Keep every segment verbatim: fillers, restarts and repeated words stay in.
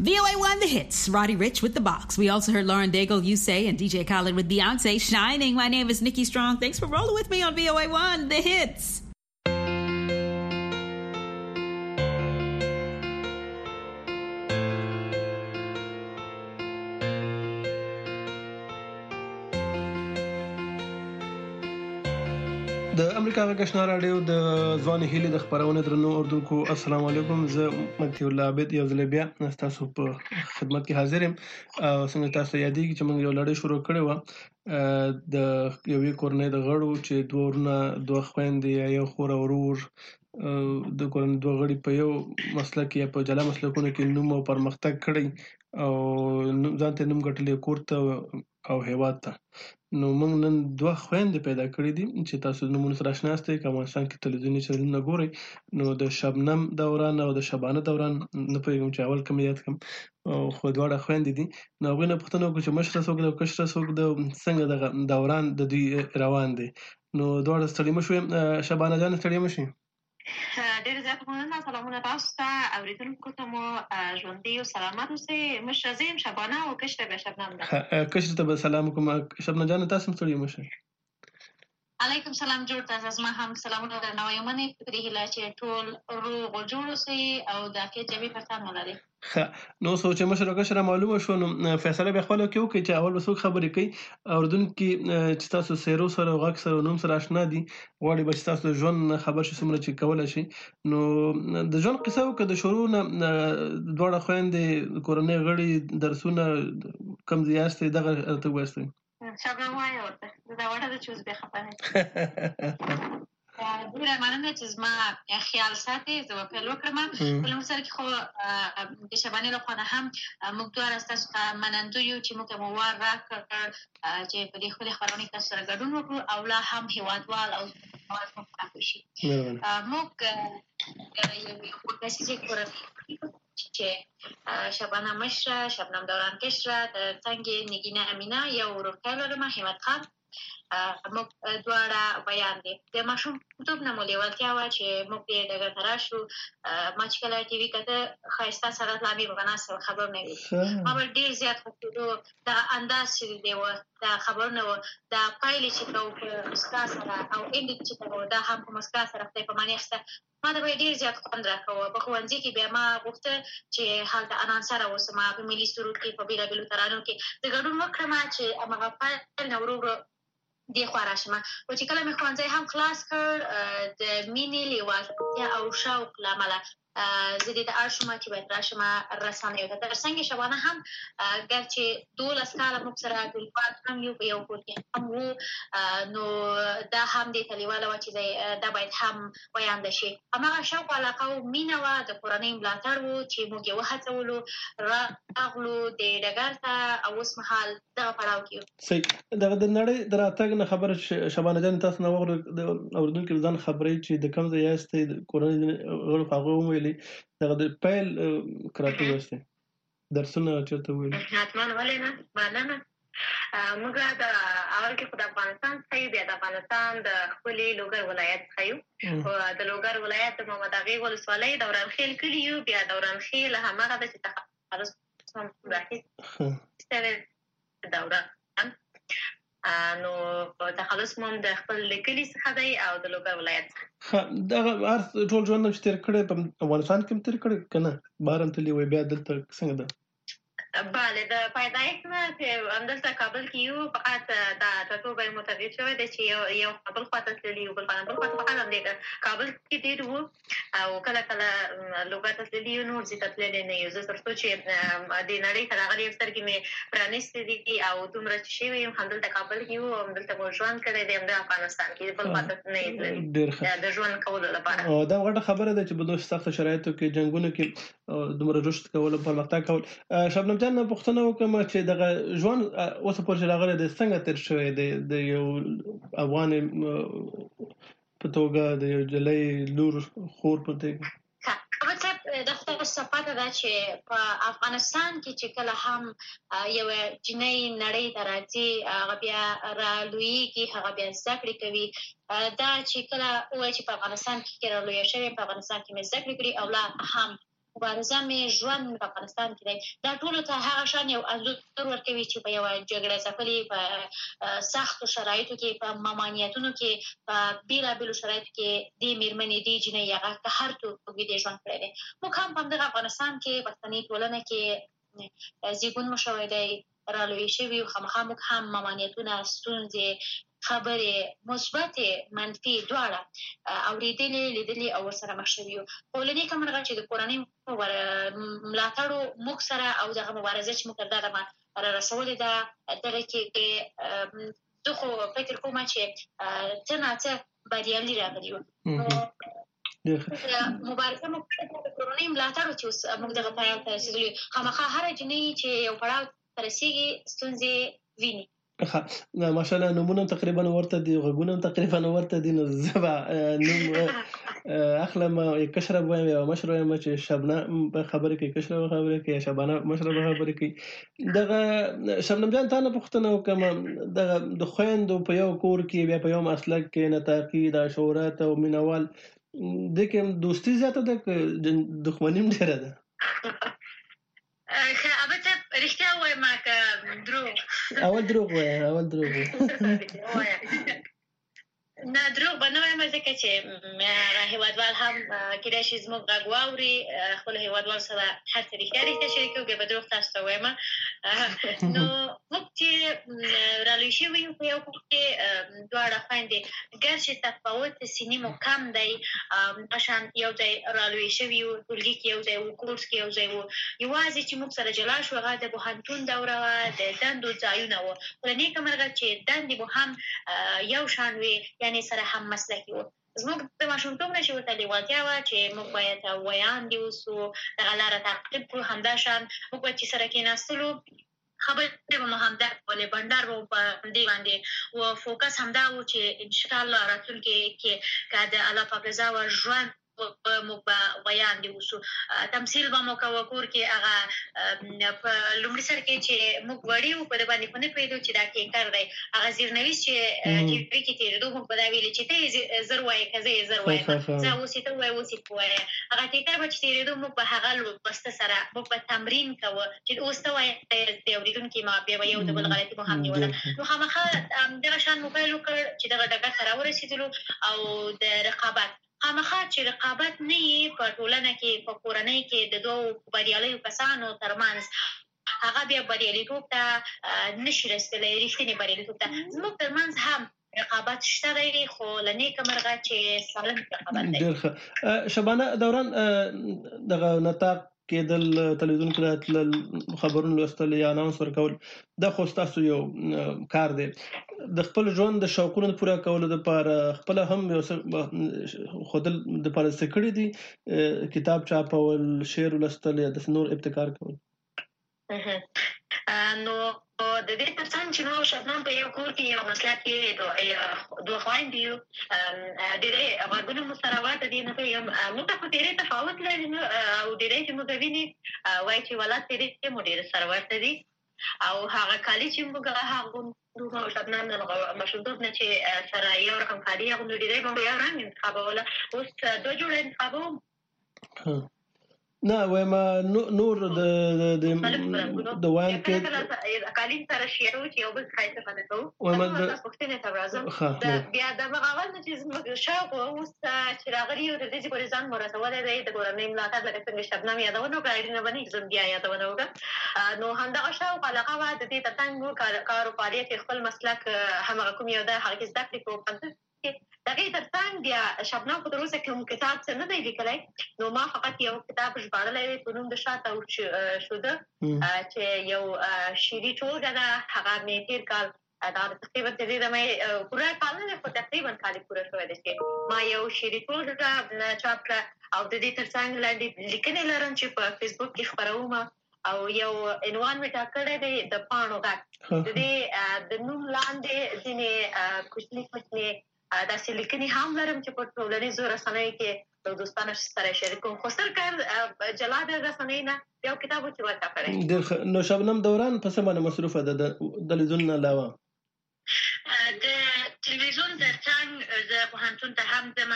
V O A one, The Hits. Roddy Ricch with The Box. We also heard Lauren Daigle, You Say, and D J Khaled with Beyonce, Shining. My name is Nikki Strong. Thanks for rolling with me on V O A one, The Hits. د امریکا غږشنا رادیو د ځوان هیلې د خبرونه درنو اردوونکو السلام علیکم. زه متي الله عبد یو ځل بیا تاسو په خدمت کې حاضر یم. څنګه تاسو یادېږي چې موږ یو لړۍ شروع کړې و د یوې کورنۍ د غړو چې دوه ورونه دوه خويندې یو خور او ورور د کورنۍ دوه غړي په یو مسلک یا په جلا مسلکونو کې نوم او پرمختګ کړی او ځان ته نوم ګټلې کورته او هیواد ته. نو موږ نن دوه خويندې پیدا کړې دي چې تاسو نومونه سره آشنا یاست. کوم افغانستان کې تلویزیوني چینلونه ګورئ نو د شبنم دوران او د شبانه دوران نه پوهیږم چې اول کوم یاد کوم خو دواړه خويندې دي. نو هغوی نه پوښتنه وکړو چې مشره څوک ده او کشره څوک ده، څنګه دغه دوران د دوی روان دی. نو دواړه ستړي مه شوې. شبانه جان ستړي مه شئ. ډېر زیات مننه. سلامونه تاسو ته اوریدونکو ته مو ژوندي او سلامت اوسئ. مشره زه یم شبانه او کشره بیا شبنم ده. کشره ته به سلام کوم. شبنه جان تاسو هم ستړي مه شئ. علیکم سلام جوړ تاسو. زما هم سلامونه درنه وایم. منې په دې هیله چې ټول روغ او جوړ اوسئ او د کې جبي پرتان ولرئ. نو سوچ مشره کشره معلومه شو. نو فیصله به خپل کې وکړي چې اول وسوک خبرې کوي اوردونکو چې تاسو سیرو سره غاک سره نوم سره آشنا دي غواړي به تاسو ژوند خبر شي سمره چې کولای شي. نو د ژوند قصه وکړه د شروع نه دوړه خويندې کورنۍ غړي درسونه کم زیاستې دغه ته وایي شبنم وایي ورته دا وړه د چوز به خبره ډیره مننه چې زما خیال ساتي. زه به پیل وکړم. په لومړي سر کې خو د شبانې لخوا نه هم موږ دواړه ستاسو ته منندوی یو چې موږ ته مو وار راکړ چې په دې ښکلې خپرونې کې تاسو سره ګډون وکړو او لا هم هېوادوال او اواز مو پراخه شي. موږ یو کسیزې کورنۍ چې شبانه مشره، شبنم دوران کشره، تر څنګ نګینه امینه، یو ورورکی لرم همت خان. موږ دواړه بیان دي. د ماشومتوب نه مو لیوالتیا وه چې موږ دې ډګر ته راشو. ما چې کله ټي وي کته ښایسته سره لامې به ناسته وه خبرونه وي. ما به ډېر زیات خوښېدو دا انداز چې دی وه دا خبرونه وه دا پایلې چې کوو په مسکا سره او انډ چې کوو دا هم په مسکا سره خدای په معنی اخیسته. ما ته به ډېر زیات خوند راکوه. په ښوونځي کې بیا ما غوښته چې هلته انانسره اوسم په ملي سرود کې په بېلابېلو ترانو کې زه ګډون وکړم چې همغه پیل نه ورو ورو دې خوا راشم. خو چې کله مې ښوونځی هم خلاص کړ د مینې لیوالتیا او شوق له امله زه دې ته اړ شوم چې باید راشم رسنیو ته. تر څنګ شبانه هم ګر چې دولس کاله موږ سره ټولګیوال هم یو په یو کور کې هم وو نو دا هم دې ته لیواله وه چې دا باید هم ویانده شي. هماغه شوق علاقه او مینه وه د کورنۍ ملاتړ و چې موږ یې وهڅولو راغلو دې ډګر ته او اوس مهال دغه پړاو کې یو. صحیح. دغه د نړۍ د راتګ نه خبره شبانه جان تاسو نه واورئ اوریدونکو ځان خبرې چې د کوم ځای یاستئ د کورنۍ غړو په هغه وویلې دغه د پیل کراته وایستئ درسونه چېرته وویل. حتما ولې نه مننه. موږ د اول کې خو د افغانستان څخه یو بیا د افغانستان د ښکلي لوګر ولایت څخه یو. د لوګر ولایت د محمد اغې ولسوالۍ دورانخیل کلي یو. بیا دورانخیل همغه ده چې تخلص هم راخیستې دوره نو تخلص مو هم د خپل کلي څخه دی او د لوګر ولایت څخه. دغه هر ټول ژوند چې تېر کړی په افغانستان کې هم تېر کړی که نه بهر هم تللي وی بیا دلته څنګه ده؟ بله د پیدایښت نه چې همدلته کابل کې یو فقط دا ټاټوبی مو تغییر شوی دی چې یو یو کابل خواته تللي یو بل خواته بل خواته فقط همدې کابل کې ډېر وو او کله کله لوګر ته تللي یو نور ځای ته تللی نه یو. زه تر څو چې دې نړۍ ته راغلې یم سترګې مې پرانیستې دي او دومره چې شوې یم همدلته کابل کې یو همدلته مو ژوند کړی دی همدا افغانستان کې بل خواته نه یې تللي د ژوند کولو لپاره. دا غټه خبره ده چې په دومره سختو شرایطو کې جنګونو کې دومره رشد کول او پرمختګ کول. شبنم جان نه پوښتنه وکړم چې دغه ژوند اوسه پورې راغلی دی څنګه تېر شوی دی د یو افغان په توګه د یو نجلۍ لور خور په توګه؟ د خدای صفاته ده چې په افغانستان کې چې کله هم یو جنۍ نړۍ ته راځي هغه بیا رالویږي هغه بیا زده کړې کوي. دا چې کله ووایي چې په افغانستان کې رالویه شوې په افغانستان کې مې زده کړې کړي او لا هم مبارزه مې ژوند په افغانستان کې دی. دا ټولو ته هغه شان یو انځور ورکوي چې په یوه جګړه ځپلې په سختو شرایطو کې، په ممانعتونو کې، په بېلابېلو شرایطو کې دې مېرمنې دې جینۍ هغه که هر څوک وي دې ژوند کړی دی. موږ هم په همدغه افغانستان کې پښتني ټولنه کې زیږون مو شوی دی، رالوی شوي یو. خامخا موږ هم ممانعتونه، ستونزې، خبرې مثبتې منفي دواړه اورېدلې، لیدلې او ورسره مخ شوي یو. خو له نیکه مرغه چې د کورنۍ ملاتړو موږ سره او دغه مبارزه چې موږ تر دغه را رسولې ده، دغه کې زه خو فکر کوم چې څه نه څه بریالي راغلي یو. مبارزه موږ د کورنۍ ملاتړو چې اوس موږ دغه پړاو ته رسېدلي یو. خامخا هره جنۍ چې یو پړاو ته رسېږي ستونزې ویني. ماشاءالله نومونه تقریبا ورته دي، غږونه تقریبا ورته دي. نو زه به نوم اخلم، کشره وایم یا مشره وایم چې شبنم به خبرې کوي، کشره به خبرې کوي، یا شبانه مشره به خبرې کوي. دغه شبنم جان تا نه پوښتنه وکړم، دغه د خویندو په یو کور کې بیا په یو مسلک کې نطاقي، دا شهرت او مینوال، دې کې دوستي زیاته ده که دښمني هم ډېره ده؟ البته رښتیا ووایم که دروغ؟ اول دروغ وایه، اول دروغ وایه. نه دروغ به نه وایم، ځکه چې هېوادوال هم کېدای شي زموږ غږ واوري، خپلو هېوادوالو سره هر څه رښتیا رښتیا شریکوي. بیا به دروغ تاسو ته ووایم. نو موږ چې رالوی شوي یو په یو کور کې دواړه خویندې، ګرچې تفاوت سني مو کم دی، قشان یو ځای رالوی شوي یو، ټولګي کې یو ځای وو، کورس کې یو ځای وو. یوازې چې موږ سره جلا شو هغه د پوهنتون دوره وه، د دندو ځایونه وو. خو له نیکه مرغه چې دندې مو هم یو شان وې، یعنې سره هم مسلکي وو. زموږ د ماشومتوب نه چې ورته لېوالتیا وه چې موږ باید ویاندې اوسو، دغه لاره تعقیب کړو. همدا شان موږ باید چې سره کېناستلو، خبرې به مو همدا کولې، بنډار به په همدې باندې و. فوکس همدا و چې انشاءالله راتلونکي کې که د الله پاک رضا وه ژوند موږ به ویاندې اوسو. تمثیل به مو کوه کور کې. هغه په لومړي سر کې چې موږ وړي وو، په ده باندې خو نه پوهېدو چې دا کینکر دی. هغه زیرنویس چې ټي وي کې تېرېدو، موږ به دا ویلې چې ته یې زر وایې که زه یې زر وایم، زه اوس یې ته ووایې اوس یې ته ووایې. هغه ټیکر به چې تېرېدو، موږ به هغه لوسته سره موږ به تمرین کوه چې اوس ته وایې، د اورېدونکي ما بیا به یو د بل غلطي مو هم نیوله. نو خامخا دغه شان موبایل وکړ چې دغه ډګر ته راورسېدلو. او د رقابت خامخا چې رقابت نه یې په ټولنه کې، په کورنۍ کې د دوو بریالیو کسانو ترمنځ، هغه بیا بریالیتوب ته نشي رسېدلی، رښتینې بریالیتوب ته. زموږ ترمنځ هم رقابت شته دی، خو له نیکه مرغه چې سالم رقابت دی. ډېر ښه. شبانه دوران، دغه نطاق کېدل، تلویزیون کې راتلل، خبرونه لوستل یا اناونس ورکول، دا خو ستاسو یو کار دی. د خپل ژوند د شوقونو د پوره کولو دپاره خپله هم یو څه ښودل دپاره څه کړي دي؟ کتاب چاپول، شعر لوستل، یا داسې نور ابتکار کول؟ نو د دې تر څنګ چې نو شبنم په یو کور کې یو مسلک کې دوه خویندې یو، ډېری غږونه مو سره ورته دي. نه پوهېږم، موږ ته خو ډېری تفاوت لري، او ډېری چې موږ ویني وایي چې ولد ډېری مو ډېر سره ورته دي. او هغه کالي چې موږ هغه شبنم د ماشومتوب نه چې سره یو رقم کالي اغوندو، ډېری به مو یو رنګ انتخابوله. اوس دوه جوړه انتخابوم. نه وایم نور د د ویان کې کالین سره شیرو چې یو بل ښایسته باندې کوو. وایم پوښتنې ته راځم. بیا د مغاول نه چې زموږ شوق اوس چې راغلي یو د دې پورې ځان مو رسولی دی، د کورنۍ ملاتړ لکه څنګه شبنم یادونه وکړه، اړینه به نه زه بیا یادونه وکړم. نو همدغه شوق علاقه وه د دې تر څنګ کار او فعالیت خپل مسلک همغه کوم یو دی، هغه کې زده کړې کوو. دغې تر څنګ بیا شبنم خو تر اوسه کوم کتاب څه نه دی لیکلی. نو ما فقط یو کتاب ژباړلی دی په نوم د شاته شوده، چې یو شعري ټولګه ده. هغه مې تېر کال دا تقریبا تر دې دمه پوره کال نه دی، خو تقریبا کال یې پوره شوی دی چې ما یو شعري ټولګه چاپ کړه. او د دې تر څنګ لاندې لیکنې لرم چې په فیسبوک کې خپروم. او یو عنوان مې ټاکلی دی د پاڼو غږ. د دې د نوم لاندې ځینې کوچني کوچني داسې لیکنې هم لرم چې په ټولنیزو رسنیو کې د دوستانو سره شریکوم. خو ستر کار جلا د رسنیو نه یو کتاب چې ما چاپ کړی. ډېر ښه. نو شبنم دوران په څه باندې مصروفه ده د تلویزیون نه علاوه؟ د تلویزیون تر څنګ زه پوهنتون ته هم ځم،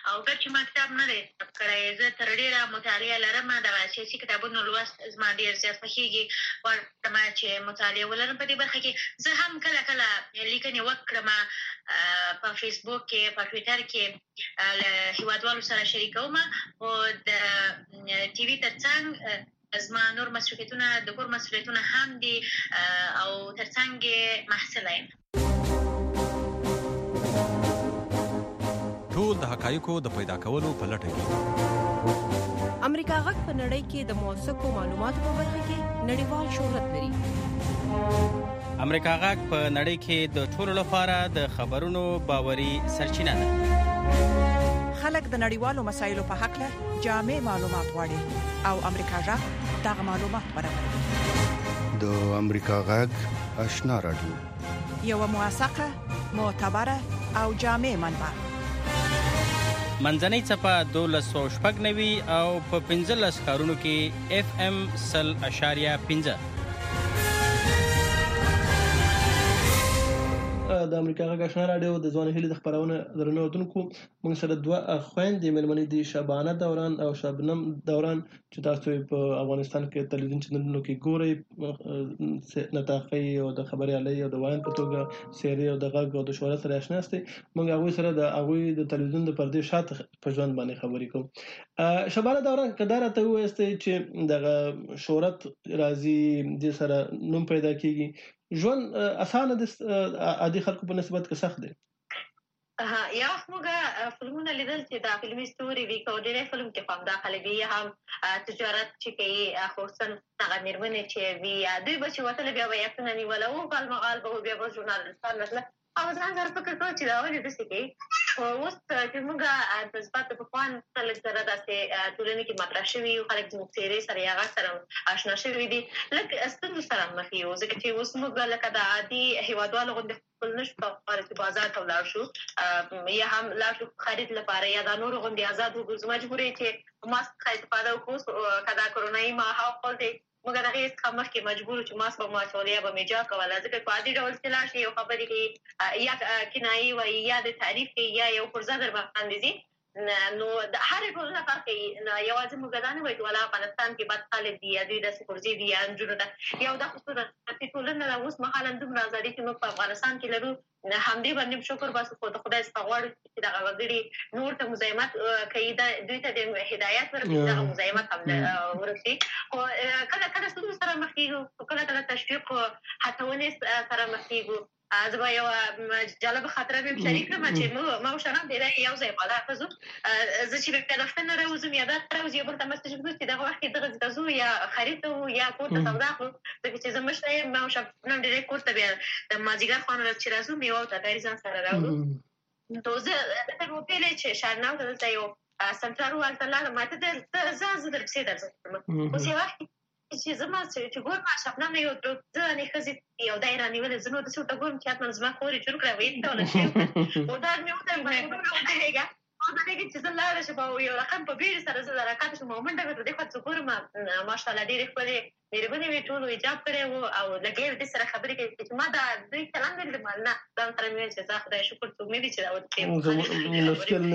او ګر چې ما کتاب نه دی کړی زه تر ډېره مطالعه لرم دغه سیاسي کتابونو لوست زما ډېر زیات خوښېږي غواړم چې مطالعه ولرم په دې برخه کې زه هم کله کله لیکنې وکړم په فیسبوک کې په ټویټر کې له هیوادوالو سره شریکوم او د ټي وي تر څنګ زما نور مسؤلیتونه د کور مسؤلیتونه هم دي او تر څنګ یې محصله یم. ټول د حقایقو د پیدا کولو په لټه کې امریکا غږ په نړۍ کې د موثقو معلوماتو په برخه کې نړیوال شهرت لري. امریکا غږ په نړۍ کې د ټولو لپاره د خبرونو باوري سرچینه ده. خلک د نړیوالو مسایلو په حق له جامع معلومات غواړي او امریکا غږ دغه معلومات برابروي. د امریکا غږ آشنا رادیو یو موثقه معتبره او جامع منبع. منځنۍ څپه دولس سوه شپږ نوي او په پنځلس ښارونو کې اف ام سل اشاریه پنځه. د امریکا غږ آشنا رادیو د ځوان هیلې د خبرونه درنو اوردونکو موږ سره دوه خويندې مېلمنې دي شبانه دوران او شبنم دوران چې تاسو په افغانستان کې تلویزیون چینلونو کې ګورئ نتاقي او د خبريالۍ او د وایي په توګه سیري او د غږ او د شهرت سره آشنا استي موږ هغه سره د هغه د تلویزیون د پردې شاته په ژوند باندې خبرې کوم. شبانه دوران کدار ته وایسته چې د شهرت راځي د سره نوم پیدا کیږي ژوند اسانه د عادي خلکو په نسبت کې سخت دی. ها یا موږ فلمونه لیدل چې دا فلمي ستوري وی کو ډېر فلم کې هم داخلي وي هم تجارت چې کوي خصوصا هغه میرمنې چې وی دوی به چې وتل بیا به یې نه ولا او قال مقال به بیا به ژورنالستان مثلا او ځان سره فکر کوم چې دا ولې د څه کوي اوس چې موږ د ځبات په خوان خلک سره داسې ټولنې کې مطرح شوي او خلک د سیري سره هغه سره آشنا شوي دي لکه ستاسو سره مخ یو ځکه چې اوس موږ لکه د عادي هیوادوالو غوندې خپل نشو په اړه بازار ته ولاړ شو یا هم لاړ شو خرید لپاره یا د نور غوندې آزاد وګرځو مجبورې چې ماسک استفاده وکړو کدا کرونای ما حق دی موږ د هیڅ خامخ کې مجبور چې ماسک به ماچولیا به میجا کوله ځکه په عادي ډول چې لاړ شي یو خبرې کې یا کنایي وایي یا د تعریف کې یا یو فرضه در باندې دي نو د هر ټولنه فرق کوي یوازې موږ دا نه وایو چې ولا افغانستان کې بد خلک دي یا دوی داسې فرضي دي یا انجونو ده یو دا خصوصا چې ټولنه دا اوس مهاله دومره ازادي چې موږ په افغانستان کې لرو همدې باندې شکر باسو خو د خدای څخه غواړو چې دغه وګړي نور ته مزاحمت کوي دا دوی ته د هدایت ورکړي دغه مزاحمت هم ورکړي خو کله کله ستاسو سره مخ کیږو کله کله تشویق هڅونې سره مخ کیږو. از با یو جالب خاطره بهم شریک کړم چې ما وشرم ډېر یو ځای په لاره زو زه چې په تلفن راوځم یا دا راوځي بل ته مسج کوم چې دغه وخت دغه تاسو یا خرید یا کوټه سودا خو دغه چې زما شته ما وشرم ډېر کوټه بیا د ماجیګر خان چې راځم یو ته تاریخ سره راوړم نو زه ته په پیلې چې شارناو ته یو سنټرال والته لاله ماته د زازو درڅې درځم اوس یو وخت چې زما چې ګور ما شپنه یو د نه خزي یو دایره نیول زنو د څو ته ګورم چې اتمن زما خوري جوړ کړی وې ته ولې او دا مې وته مې وته او دا کې چې زه لاړ شم او یو رقم په بیړ سره زه راکات شم منډه ورته د خپل څکور ما ماشاءالله ډېر خپل مېرمنې وی ټول ایجاب کړو او لګې د سره خبرې کوي چې ما دا دوی کلام دې مالنا دا تر مې چې زه خدای شکر ته مې دي چې دا وته مشکل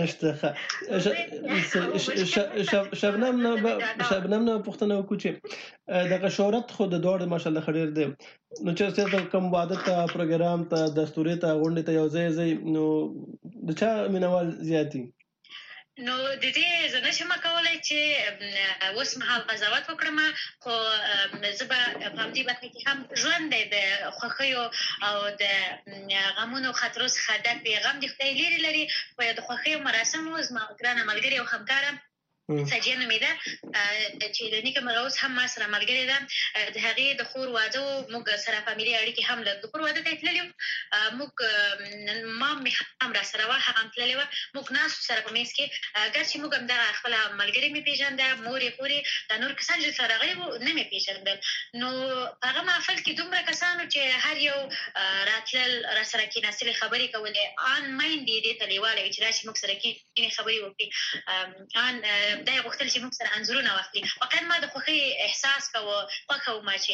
نشته. شبنم نه شبنم نه پښتنه وکړي چې دغه شهرت خو د دوړ ماشاءالله خډیر دی نو چې څه کوم عادت پروګرام ته دستوري ته غونډه ته یو ځای ځای نو د چا مینوال زیاتی نو د دې زنه شمه کولای چې اوس مهال قضاوت وکړم خو زه به په دې باندې کې هم ژوند د خوخیو او د غمونو خاطرو څخه ډک پیغام د خپل لري لري په د خوخیو مراسم اوس ما ګرانه ملګری او همکارم سجیه نومیده چې د نیکه مغوس هم ما سره ملګری ده د هغې د خور واده موږ سره فامیلي اړیکې هم لرو د خور واده ته یې تللي وو موږ ما مې هم را سره وه هغه هم تللې وه موږ ناستو سره په میز کې ګر چې موږ هم دغه خپله ملګري مې پېژنده مورې خورې دا نور کسان چې سره راغلي وو نه مې پېژندل نو په هغه محفل کې دومره کسانو چې هر یو راتلل را سره کېناستلې خبرې کولې ان مایند یې دې ته لیوالی وي چې راشي موږ سره کښېنې خبرې وکړي ان دا غوښتل چې موږ سره انځورونه واخلي. واقعا ما د خوښۍ احساس کوو، خوښه وم چې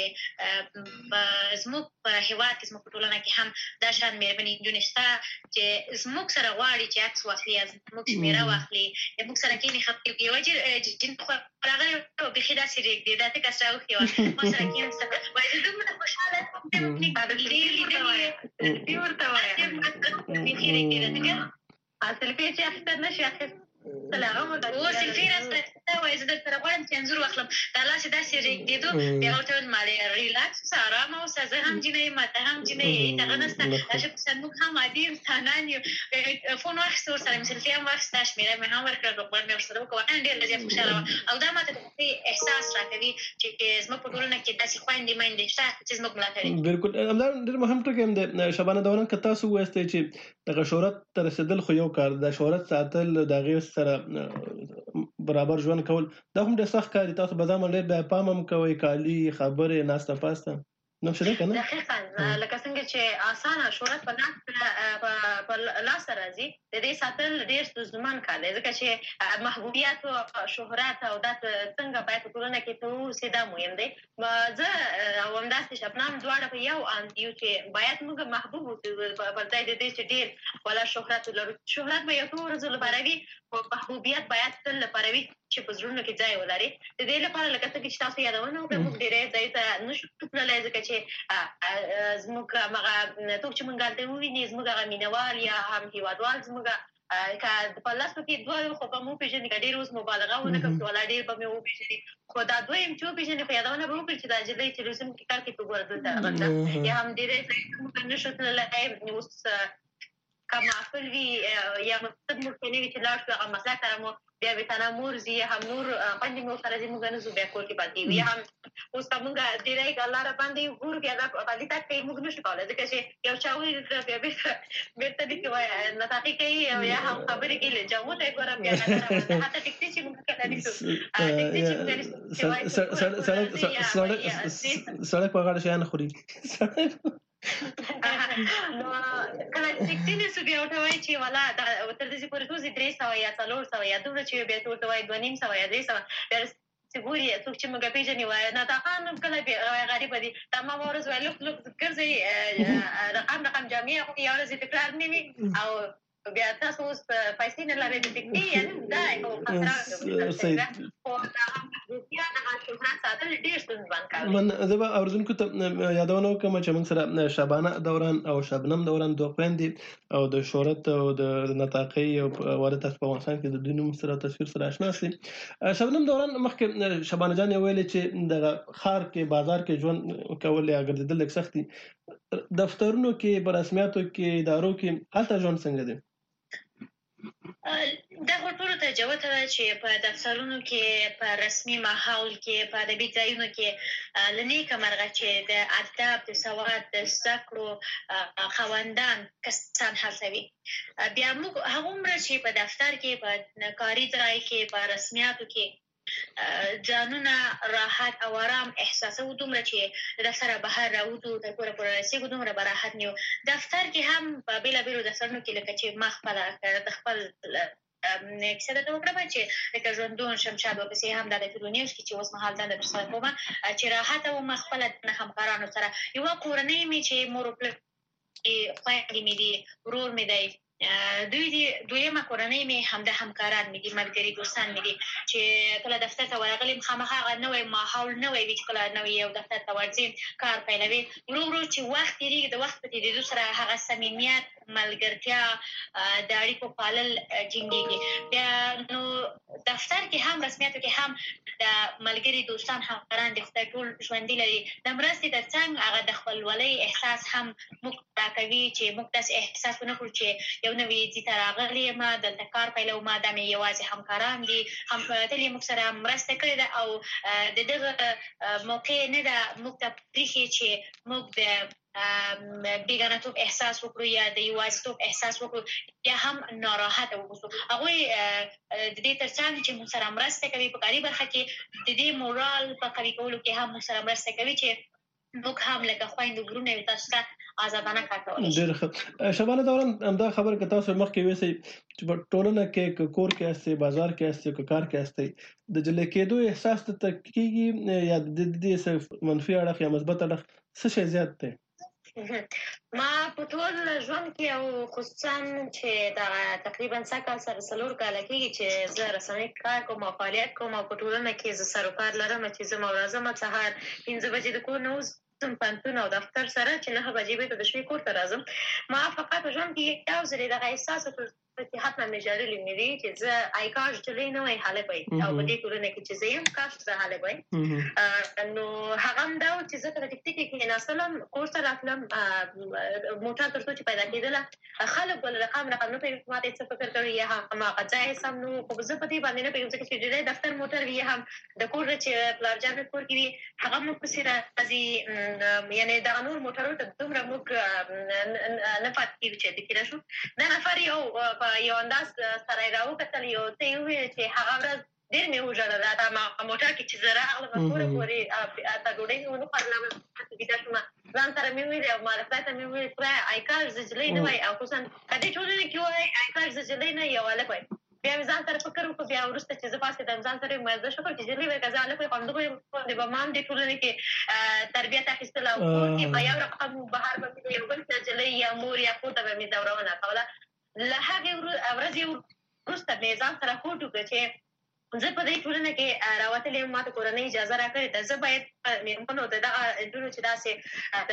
زموږ په هېواد کې زموږ په ټولنه کې هم دا شان مېرمنې نجونې شته چې زموږ سره غواړي چې عکس واخلي، زموږ شمېره واخلي، موږ سره کېني خبرې وکړي. وایي چې جین خو راغلی و بیخي داسې رېږدي دا ته کس راوښتې وه ما سره کېناسته. وایي زه دومره خوشحاله ډېر لیدلي دې ورته وایه بیخي رېږدېده ځکه سلفي چې اخیستل نه شي اخیست و سلفي راسته وایي زه درسره غواړم چې انځور واخلم. دا لاسې داسې رېږدېدو بیا ورته ویل مالې ریلاکس اوسه ارامه اوسه زه هم جینۍ یم ته هم جینۍ یې دغه نشته راشه کوڅه موږ هم عادي انسانان یو. فون واخیسته ورسره مې سلفي هم واخیسته شمېره مې هم ورکړه روغبړ مې ورسره وکړه. واقعا ډېره زیات خوشحاله وه او دا ماته د خوښۍ احساس راکوي چې زموږ په ټولنه کې داسې خویندې میندې شته چې زموږ ملاتړي. بالکل همدا ډېر مهم ټکی هم دی شبانه دوران که تاسو ووایستی چې دغه شهرت ته رسېدل خو یو کار د شهرت ساتل د هغې سره برابر ژوند کول دا هم ډېر سخت کار دی. تاسو به ځان ډېر بیا پام هم کوئ کالي خبرې ناسته پاسته نو شته که نه دقیقا لکه څنګه چې اسانه شهرت په لاس په لاس راځي د دې ساتل ډېر ستونزمن کار دی ځکه چې محبوبیت او شهرت او دا څنګه باید په ټولنه کې ته واوسې دا مهم دی. زه او همداسې شبنم دواړه په یو اند یو چې باید موږ محبوب اوسو پر ځای د دې چې ډېر والا شهرت ولرو. شهرت به یو څو ورځو لپاره وي خو محبوبیت باید تل لپاره وي چې په زړونو کې ځای ولري. د دې لپاره لکه څنګه چې تاسو یادونه وکړه موږ ډېرې ځای ته نشو تللی ځکه چې زموږ هغه څوک چې موږ هلته وویني زموږ هغه مینهوال یا هم هېوادوال زموږ که په لسو کې دوه خو به مو وپېژني که ډېر اوس مبالغه ونه کړم چې والا ډېر به مې وپېژني خو دا دویم چې وپېژني خو یادونه به وکړي چې دا نجلۍ تلویزیون کې کار کوي ته ګوره دلته غلطه یا هم ډېرې ځای ته موږ نشو تللی اوس که محفل وي یا مقصد موږ کې نه وي چې لاړ شو هغه مسلک سره مو بیا بېتانه مور ځي هم نور خویندې مې ورسره ځي موږ نه ځو بیا کور کې پاتې وي یا هم اوس که موږ ډېری الله را باندې ګورو بیا دا پالي تګ کوي موږ نشو کولی ځکه چې یو چا ولیدل بیا بېرته بېرته دې کې وایي نطاقي کوي یا هم خبرې کوي له جامو ته یې ګوره بیا حتی ټکسي چې موږ کله نیسو ټکسي چې موږ نیسو سړک په غاړه شیان خوري نو کله ټکسي نیسو بیا ورته وایي چې والا تر دې پورې توزي درې سوه یا څلور سوه یا دومره چې بیا ورته وایي دوه نیم سوه یا درې سوه بیا چې ګوري څوک چې موږ پېژني وایي نطاقان کله غریبه دي دا ما ورځ وایي لوک لوک ګرځئ رقم رقم جامې اغوندي یوه ورځ یې تکرار نه وي او بیا تاسو اوس پیسې نه لرئ د ټکسي یعنې دا یو خطره خو دغه محدودیت دغه شهرت ساتل ډېر ستونزمن کار دی. زه به اورېدونکو ته یادونه وکړم چې موږ سره شبانه دوران او شبنم دوران دوه خویندې او د شهرت او د نطاقۍ او وارد تاسو په افغانستان کې د دوی نوم سره تصویر سره اشنا شئ. شبنم دوران مخکې شبانه جان یې ویلې چې دغه ښار کې بازار کې ژوند کول یا ګرځېدل لږ سخت دي. دفترونو کې په رسمیاتو کې ادارو کې هلته ژوند څنګه دی؟ دا خو ټولو ته جوته ده چې په دفترونو کې په رسمي ماحول کې په ادبي ځایونو کې له نیکه مرغه چې د ادب د سواد د زده کړو خاوندان کسان هڅوي بیا موږ هغومره چې په دفتر کې په کاري ځای کې په رسمیاتو کې ځانونه راحت او آرام احساسوو دومره چې د دفتره بهر راوځو تر کوره پورې رسېږو دومره به راحت نه یو. دفتر کې هم په بېلابېلو دفترونو کې لکه چې ما خپله د خپل کیسه درته وکړم چې لکه ژوندون شمشاد ورپسې هم دا د فیلونیوز کې چې اوس مهال دنده ترسره کومه چې راحته وم خپله همکارانو سره یوه کورنۍ مې چې مور و پلار خویندې مې دي ورور مې دی دوی دي دویمه کورنۍ مې همدا همکاران مې دي ملګري دوستان مې دي چې کله دفتر ته ورغلي خامخا هغه نوی ماحول نوی وي چې کله نوی یو دفتر ته ورځي کار پیلوي ورو ورو چې وخت تېرېږي د وخت په تېرېدو سره هغه صمیمیت ملګرتیا د اړیکو پالل ټینګېږي بیا نو دفتر کې هم رسمیاتو کې هم د ملګري دوستان همکاران د خدای ټول ژوندي لري د مرستې تر څنګ هغه د خپلولۍ احساس هم موږ راکوي چې موږ داسې احساس ونه کړو چې یو نوی ځي ته راغلی یم دلته کار پیلوم دا مې یوازې همکاران دي هم تل یې موږ سره مرسته کړې ده او د دغه موقع نه ده موږ ته پرېښې چې موږ د بیګانه‌توب احساس وکړو یا د یوازیتوب احساس وکړو یا هم ناراحته واوسو. هغوی د دې تر څنګ چې موږ سره مرسته کوي په کاري برخه کې د دې مورال په قوي کولو کې هم موږ سره مرسته کوي چې موږ هم لکه خویندو ورونه یو تاسو ته آزادانه کار کولی شي. ډېر ښه. شبانه دوران همدا خبره که تاسو مخکې ویسئ چې په ټولنه کې که کور کې هستئ، بازار کې هستئ، که کار کې هستئ، د جلۍ کېدو احساس درته کېږي یا د دې څه منفي اړخ یا مثبت اړخ څه شی زیات دی؟ ما په ټول ژوند کې او خصوصا چې دا تقریبا څه کال سره څلور کاله کېږي چې زه رسنۍ کار کوم او فعالیت کوم او په ټولنه کې زه سر و کار لرم چې زه ورځم سهار پنځه بجې د کور نه وځم پوهنتون او دفتر سره چې نهه بجې بېرته د شپې کور ته راځم. ما فقط په ژوند کې یو ځل دغه احساس وکړ چې حتما مې ژړلي مې دي چې زه ای کاش جلۍ نه وای هلک وای او په دې ټولنه کې چې زه یم کاش زه هلک وای. نو هغه هم دا و چې زه کله ټیکټي کې کېناستلم کور ته راتلم موټر تر څو چې پیدا کېدله خلک به له رقم رقم نه پوهېږي ما ته یې څه فکر کړی یا هماغه ځای سم نه و. خو زه په دې باندې نه پوهېږم ځکه چې ډېری دفتر موټر وي هم د کور چې پلارجان مې کور کې وي هغه موږ پسې راځي یعنې دغه نور موټرو ته دومره موږ نه پاتې کېږو چې د کېده شو. دا نفر یو په یو انداز سره یې راوکتل یو څه یې وویل چې هغه ورځ ډېر مې وژړل دا موټر کې چې زه راغلم کوره پورې تا ډوډۍ مې ونه خوړله بیده شومه ځان سره مې ویل او ما خدای ته مې ویل خدایه ای کاش زه جلۍ نه وای او خصوصا که دې ټولنې کې وای ای کاش زه جلۍ نه یو هلک وای. بیا مې ځان سره فکر وکړو بیا وروسته چې زه پاڅېدم ځان سره مې زه شکر چې جلۍ وای که زه هلک وای خو همدغوی به ما هم دې ټولنې کې تربیت اخیستله او کور کې په یو رقم بهر به مې یو بل څه جلۍ یا مور یا خور ته به مې دورونه کوله. له هغې ورځې وروسته مې ځان سره هوډ وکړه چې زه په دې ټولنه کې راوتلې یم ما ته کورنۍ اجازه راکړې ده زه باید مېرمنو د دغه نجونو چې داسې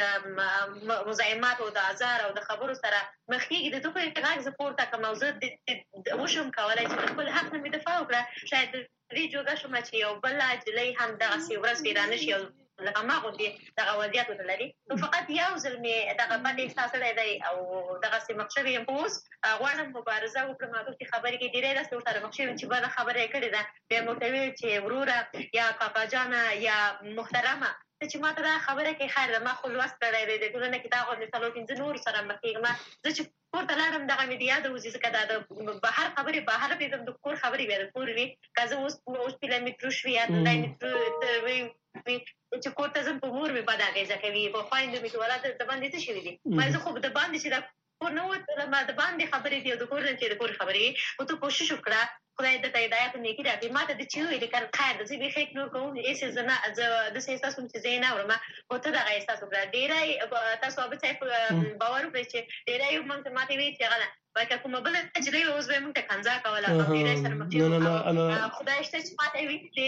د مزاحماتو د ازار او د خبرو سره مخ کېږي د دغو غږ زه پورته کړم او زه وشم کولی چې د خپل حق نه مې دفاع وکړه. شاید دې جوګه شومه چې یو بله نجلۍ هم دغسې ورځ بې رانه شي او لکه ما غوندې دغه وضعیت ورته لري. نو فقط یو ځل مې دغه بد احساس کړی دی او دغسې مخ شوې یم. خو اوس غواړم مبارزه وکړم هغه کې خبرې کې ډېری داسې ورسره مخ شوي یم چې بده خبره یې کړې ده بیا مې ورته ویل چې وروره یا کاکا جانه یا محترمه ته چې ما ته دا خبره کوي خیر ده ما خو لوست کړی دی د ټولنه کې دا غوندې څلور پنځه نورو سره مخ کېږم. زه چې کور ته لاړم دغه مې د یاده وځي ځکه دا د بهر خبرې بهر پرېږدم د کور خبرې بیا د کور وي که زه اوس اوس پیله مترو شوي یا دی مترو وي چې کور ته ځم په مور مې بده اغېزه کوي په خویندو مې چې ولا د باندې څه شوي دي ما زه خو د باندې چې دا کور نه وتلم د باندې خبرې دي او د کور نه چې د کور خبرې وي خو ته کوشش وکړه خدای درته هدایت او نیکي راکړي. ما ته د چې وویلې که خیر ده زه بیخي اګنور کوم هېڅ زه نه زه داسې احساس کوم چې زه یې نه اورم خو ته دغه احساس وکړه. ډېری تاسو عابد صاحب باور وکړئ چې ډېری موږ ته ما ته ویل چې هغه نه وایي که کومه بله نجلۍ وه اوس به یې موږ ته کنځا کوله او ډېری سره مخ شوي خدای شته چې ما ته یې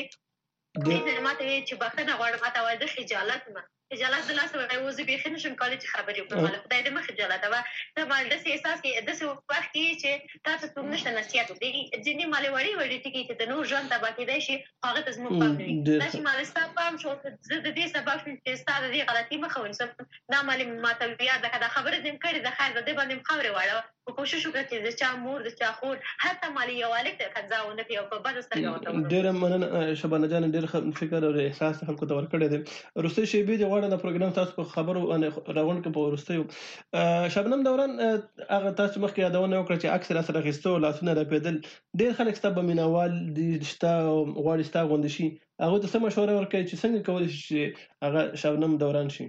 ویلې دې ما ته ویل چې بښنه غواړم ما ته وایي زه خجالت یم خجالت د لاسه ورکوي اوس زه بیخي نه شم کولی چې خبرې وکړم خدای دې مه خجالتوه. ته ما داسې احساس کې داسې وخت کې چې تا ته څوک نشته نصیحت وکړي ځینې مالې وړې وړې ټکي چې د نور ژوند تباه کېدی شي هغه ته زموږ پام نه وي. دا چې مالې ستا پام شو زه د دې سبب شوم چې ستا د دې غلطي مخه ونیسم دا مالې ما ته یاد ده که دا خبره دې م کړې ده خیر د دې باندې م خاورې واړوه خو کوشش وکړه چې د چا مور د چا خور حتی مالې یو هلک ته کنځا ونه کړي او په بده سترګه ورته ونه ډېره مننه شبانه جان ډېر فکر او احساس خلکو ته ورکړی دی. وروستۍ شېبې دې غواړم دا پروګرام تاسو په خبرو راغونډ کړم په وروستیو. شبنم دوران هغه تاسو مخکې یادونه وکړه چې عکس راسره اخیستو لاسونه رپېدل ډېر خلک ستا به مینوال دي شته غواړي ستا غوندې شي هغوی ته څه مشوره ورکوي چې څنګه کولی شي چې هغه شبنم دوران شي؟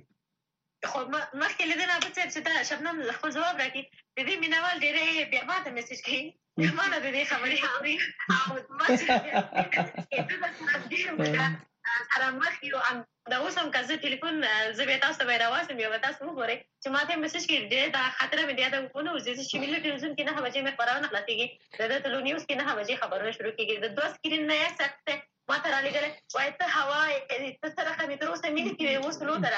خو مخکې له دې نه عابد صاحب چې دا شبنم خپل ځواب راکړي د دې مینوال ډېری بیا ما ته میسج کوي ما نه د دې خبرې اوري او ما چې سره مخ یو دا اوس هم که زه ټلیفون زه بیا تاسو ته به یې راواخلم یا به تاسو وګورئ چې ما ته یې میسج کړي ډېر دا خاطره مې د یاده ونه وځي چې ملي ټلویزیون کې نهه بجې مې خپرونه خلاصېږي د ده تلو نیوز کې نهه بجې خبرونه شروع کېږي د دوه سکرین نه یې سخته ما ته رالېږلی وایي ته هوا ته سره ښه مې تر اوسه مینې کې وې اوس لو ته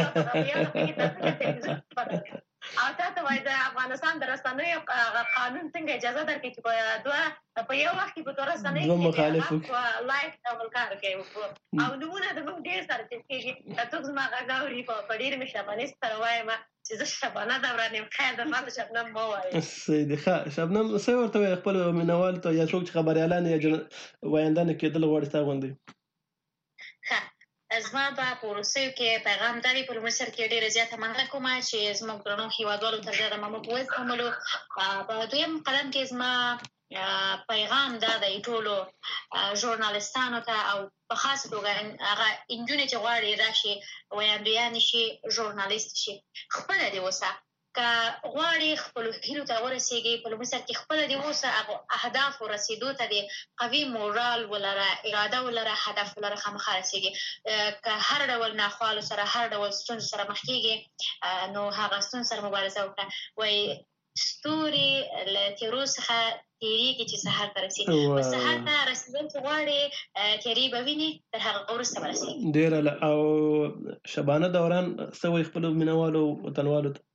راغلې او تا ته وایي د افغانستان د رسنیو قانون څنګه اجازه درکړي چې په دوه په یو وخت کې په دوه رسنیو کې په لایف ډول کار کوي او نومونه د موږ ډېر سره چیز کېږي څوک زما غږ اوري په ډېرې مهربانۍ سره وایم چې زه شبانه دوران یم خیر ده ما ته شبنم مه وایي. صحیح دی. ښه شبنم څه ورته وایي خپل مینوال ته یا څوک چې خبریالان یا وایندانې کېدل غواړي ستا غوندې؟ ښه زما به په وروستیو کې پیغام دا وي په لومړي سر کې ډېره زیاته مننه کوم چې زموږ درنو هېوادوالو تر زیاته ما موږ وزغملو. په دویم قدم کې زما پیغام دا دی ټولو ژورنالستانو ته او په خاصه توګه هغه نجونې چې غواړي راشي ویاندویانې شي ژورنالیست شي خپله دې اوسه که غواړي خپلو هیلو ته ورسېږي په لومړي سر کې خپله دې اوسه هغو اهدافو رسېدو ته دې قوي مورال ولره اراده ولره هدف ولره خامخا رسېږي که هر ډول ناخوالو سره هر ډول ستونزو سره مخ کېږي نو هغه ستونزو سره مبارزه وکړه وایي ستوري له تیرو څخه تیریږي چې سهار ته رسي او سهار ته رسېدل چې غواړي تیرې به ویني تر هغه وروسته به رسېږي ډېره او شبانه دوران څه وایي خپلو مینوالو وطنوالو ته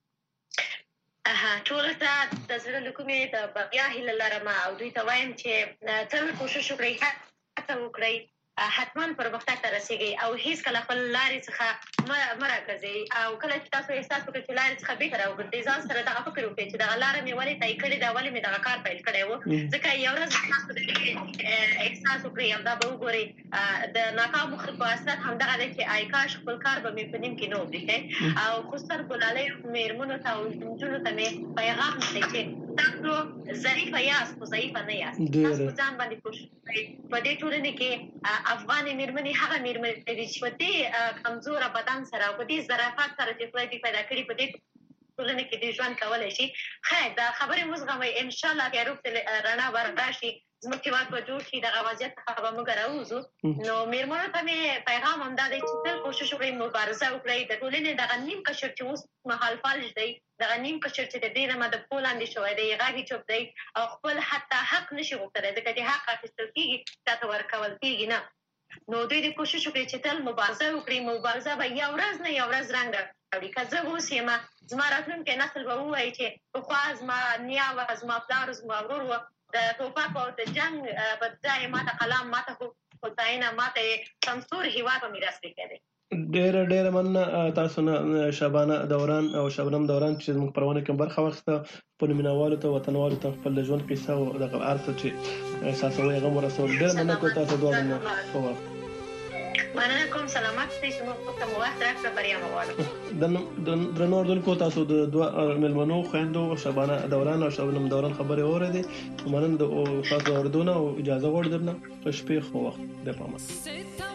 ټولو ته د زړه له کومې د بریا هیله لرم او دوی ته وایم چې تل کوشش وکړئ هڅه وکړئ حتما پرمختګ ته رسېږئ او هېڅکله خپل لارې څخه مه راګرځئ او کله چې تاسو احساس وکړئ چې لارې څخه بېرته راوګرځئ ځان سره دغه فکر وکړئ چې دغه لاره مې ولې طی کړې ده ولې مې دغه کار پیل کړی و ځکه یو ورځ تاسو د دې احساس وکړئ او دا به وګورئ د ناکامو خلکو اثرات همدغه دی چې ای کاش خپل کار به مې په نیم کې نه وبرېښی او خصوصا ګلالیو مېرمنو ته او نجونو ته مې پیغام دی چې تاسو ضعیفه یاست خو ضعیفه نه یاست تاسو په ځان باندې کوشش وکړئ په دې ټولنې کې افغانې مېرمنې هغه مېرمنې دي چې په دې کمزوره بدن سره او په دې ظرافت سره چې خدای دې پیدا کړي په دې ټولنه کې دې ژوند کولی شي خیر دا خبرې وزغمئ انشاءالله تیارو ته رڼا به راشي زموږ هېواد به جوړ شي دغه وضعیت څخه به موږ راوځو نو مېرمنو ته مې پیغام همدا دی چې تل کوشش وکړئ مبارزه وکړئ د ټولنې دغه نیم قشر چې اوس مهال فلج دی دغه نیم قشر چې د دې نه د پښو لاندې شوی دی غږ یې چوپ دی او خپل حتی حق نشي غوښتلی ځکه چې حق اخیستل کېږي تا ته ورکول کېږي نه نو دوی دې کوشش وکړي چې تل مبارزه وکړي مبارزه به یو ورځ نه یو ورځ رنګ راوړي که زه اوس یم زما راتلونکی نسل به ووایي چې پخوا زما نیا وه زما پلار زما ورور وه د ټوپک او د جنګ په ځای ماته قلم ماته هوساینه ماته سمسور هېواد په میراث پرېښی دی ډېره ډېره مننه تاسو نه شبانه دوران او شبنم دوران چې زموږ پرونه کې برخه واخیسته خپلو مینوالو ته وطنوالو ته خپل د ژوند قصه او دغه هر څه چې احساسوئ هغه مو رسول ډېره مننه کوم تاسو دواړو نه ښه وخت مننه کوم سلامت شئ زموږ ته مو وخت راکړه بریا مو غواړم درنو اردوونکو تاسو د دوه مېلمنو خویندو شبانه دوران او شبنم دوران خبرې واورېدې مننه د تاسو د اورېدو نه او اجازه غواړو درنه په شپې ښه وخت د پامه